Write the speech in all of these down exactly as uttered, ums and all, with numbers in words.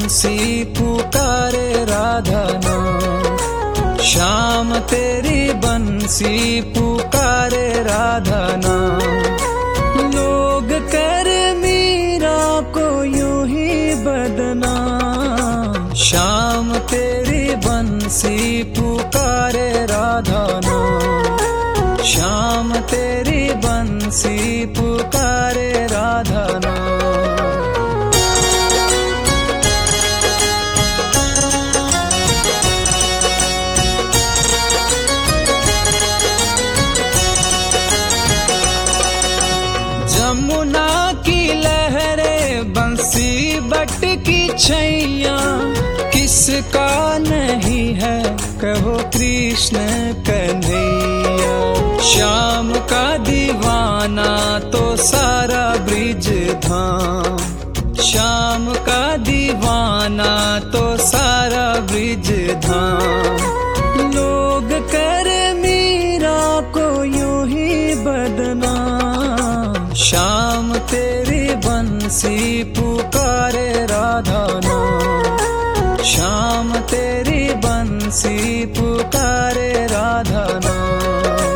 बंसी पुकारे राधा नाम। श्याम तेरी बंसी पुकारे राधा नाम। लोग कर मीरा को यूं ही बदनाम। श्याम तेरी बंसी पुकारे राधा नाम। श्याम तेरी बंसी पुकारे राधा नाम। यमुना की लहरें बंसी बट की छैया, किसका नहीं है कहो कृष्ण कन्हैया। श्याम का दीवाना तो सारा ब्रिज धाम। श्याम का दीवाना तो सारा ब्रिज धाम। लोग कर मीरा को यूं ही बदनाम। श्याम तेरी बंसी पुकारे राधा नाम। श्याम तेरी बंसी पुकारे राधा नाम।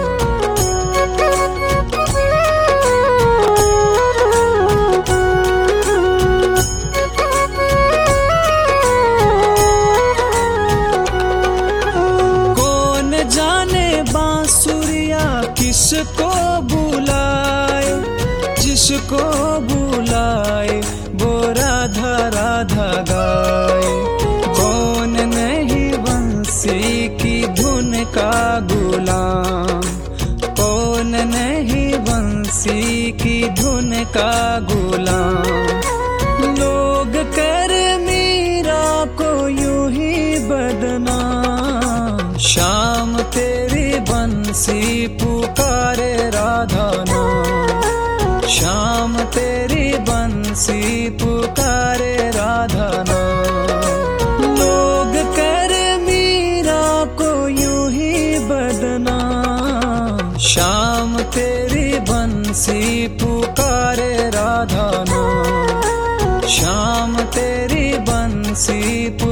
कौन जाने बांसुरिया किसको बुलाए, जिसको बुलाए वो राधा राधा गाए। कौन नहीं बंसी की धुन का गुलाम। कौन नहीं बंसी की धुन का गुलाम। लोग कर मीरा को यूं ही बदनाम। श्याम तेरी बंसी पुकारे राधा नाम। श्याम तेरी बंसी पुकारे राधा नाम। लोग कर मीरा को यूं ही बदनाम। श्याम तेरी बंसी पुकारे राधा नाम। श्याम तेरी बंसी